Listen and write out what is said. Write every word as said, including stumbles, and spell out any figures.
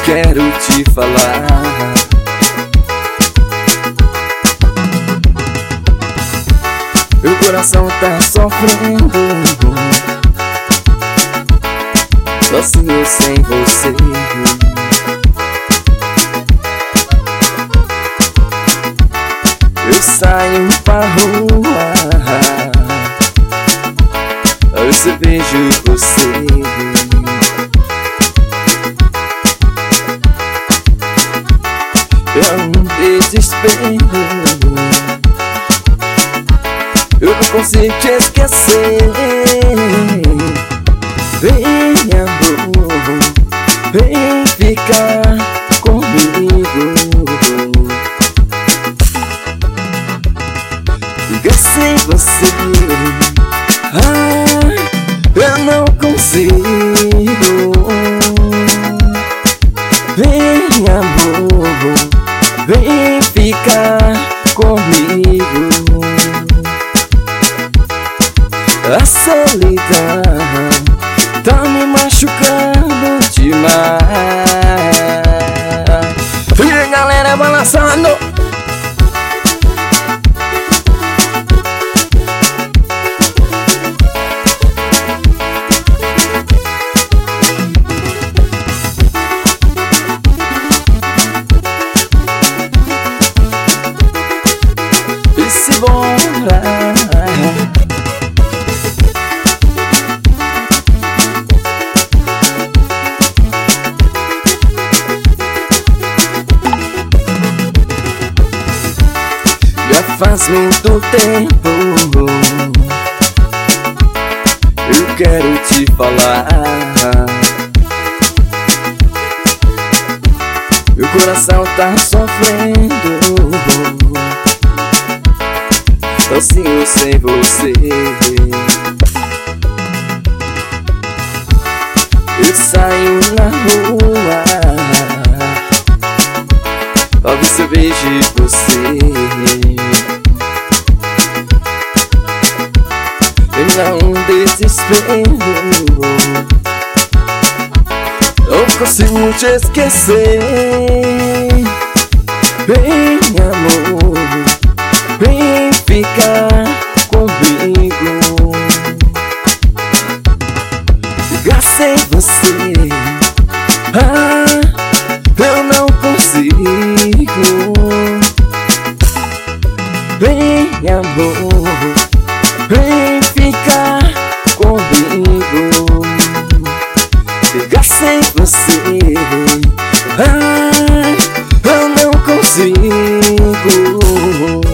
quero te falar. Meu coração tá sofrendo, sozinho sem você. Eu saio pra rua, eu só vejo você. É um desespero, eu não consigo te esquecer. Vem, amor, vem ficar comigo. Ficar sem você, ah, eu não consigo. Vem, amor, vem ficar comigo. A solidão tá me machucando demais. E a galera balançando. E se embora. Já faz muito tempo, eu quero te falar. Meu coração tá sofrendo, sozinho sem você. Eu saio na rua pra ver se eu vejo você. Eu não desespero, não consigo te esquecer. Vem, amor, vem ficar comigo. Ficar sem você, ah, eu não consigo. Vem, amor, vem ficar comigo. Ficar sem você, ah, eu não consigo.